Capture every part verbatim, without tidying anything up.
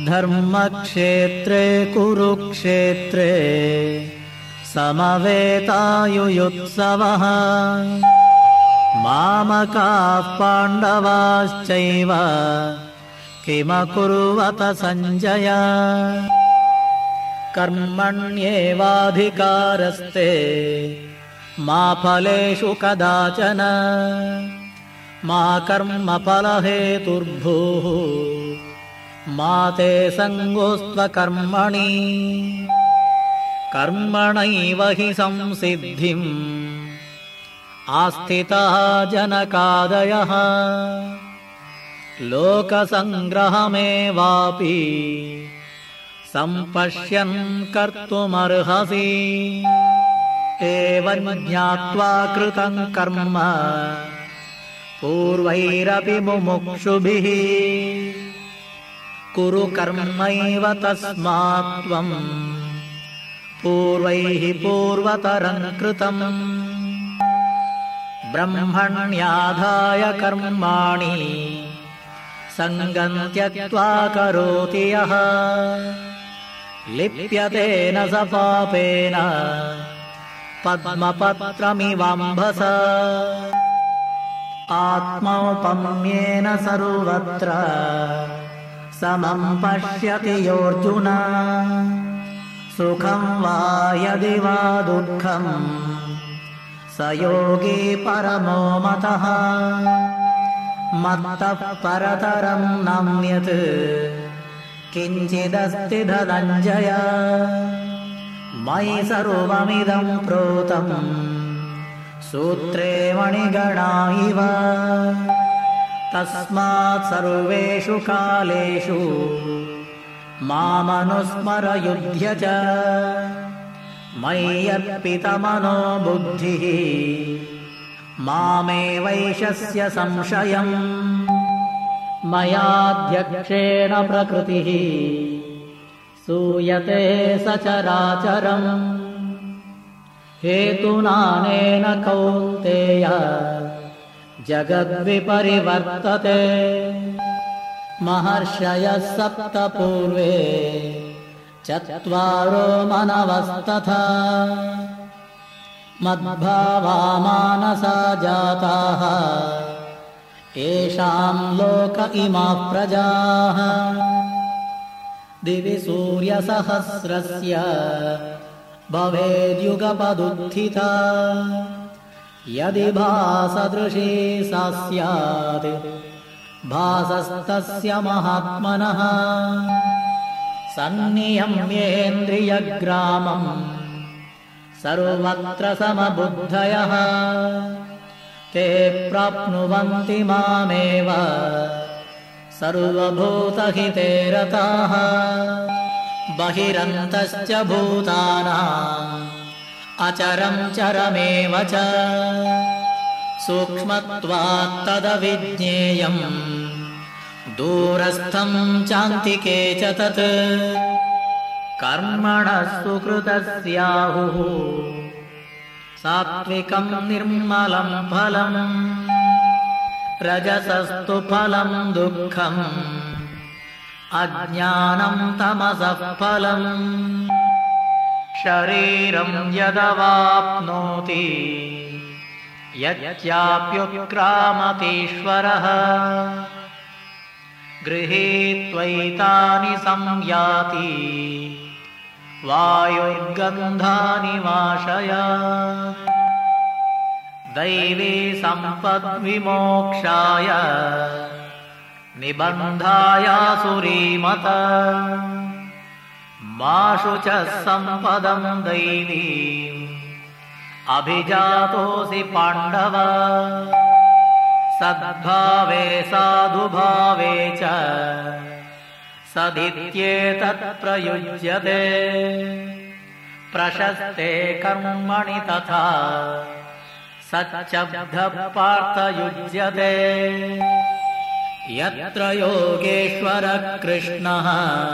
धर्मक्षेत्रे कुरुक्षेत्रे समवेतायुयुत्सवः मामकाः पाण्डवाश्चैव किमकुर्वत सञ्जय कर्मण्येवाधिकारस्ते मा फलेषु कदाचन मा कर्मफलहेतुर्भूः मा ते सङ्गोऽस्त्वकर्मणि कर्मणैव हि संसिद्धिम् आस्थितः जनकादयः लोकसङ्ग्रहमेवापि सम्पश्यन् कर्तुमर्हसि एवं ज्ञात्वा कृतं कर्म पूर्वैरपि मुमुक्षुभिः कुरु कर्मैव तस्मात् त्वं पूर्वैः पूर्वतरं कृतम् ब्रह्मण्याधाय कर्माणि सङ्गं त्यक्त्वा करोति यः लिप्यते न स पापेन पद्मपत्रमिवाम्भसा आत्मौपम्येन सर्वत्र समं पश्यति योऽर्जुन सुखं वा यदि वा दुःखं स योगी परमो मतः मत्तः परतरं नान्यत् किञ्चिदस्ति धनञ्जय मयि सर्वमिदं प्रोतं सूत्रे मणिगणा इव तस्मात् सर्वेषु कालेषु मामनुस्मर युध्य च मयि अर्पितमनो बुद्धिः मामेवैषस्य संशयम् मयाध्यक्षेण प्रकृतिः सूयते सचराचरम् हेतुनानेन कौन्तेय जगद्विपरिवर्तते महर्षयः सप्त पूर्वे चत्वारो मनवस्तथा मद्भावा मानसा जाताः येषां लोक इमाः प्रजाः दिवि सूर्यसहस्रस्य भवेद्युगपदुत्थिता यदि भासदृशी सा स्यात् भासस्तस्य महात्मनः सन्नियम्येन्द्रियग्रामम् सर्वत्र समबुद्धयः ते प्राप्नुवन्ति मामेव सर्वभूतहिते रताः बहिरन्तश्च भूतानाम् अचरं चरमेव च सूक्ष्मत्वात् तदविज्ञेयम् दूरस्थं चान्तिके च तत् कर्मणः सुकृतस्याहुः सात्विकं निर्मलं फलम् रजसस्तु फलं दुःखम् अज्ञानं तमसः फलम् शरीरं यदवाप्नोति यच्चाप्युत्क्रामतीश्वरः गृहीत्वैतानि संयाति वायुर्गन्धानि वाशयात् दैवी सम्पद्विमोक्षाय निबन्धायासुरीमत माशु च सम्पदं दैवीम् अभिजातोऽसि पाण्डव सद्भावे साधुभावे च सदित्येतत् प्रयुज्यते प्रशस्ते कर्मणि तथा सच्चब्दः पार्थ युज्यते यत्र योगेश्वरः कृष्णः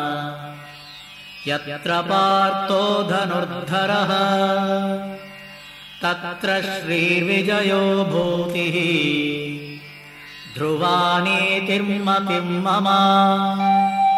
यत्र पार्थो धनुर्धरः तत्र श्रीर्विजयो भूतिः ध्रुवा नीतिर्मतिर्मम।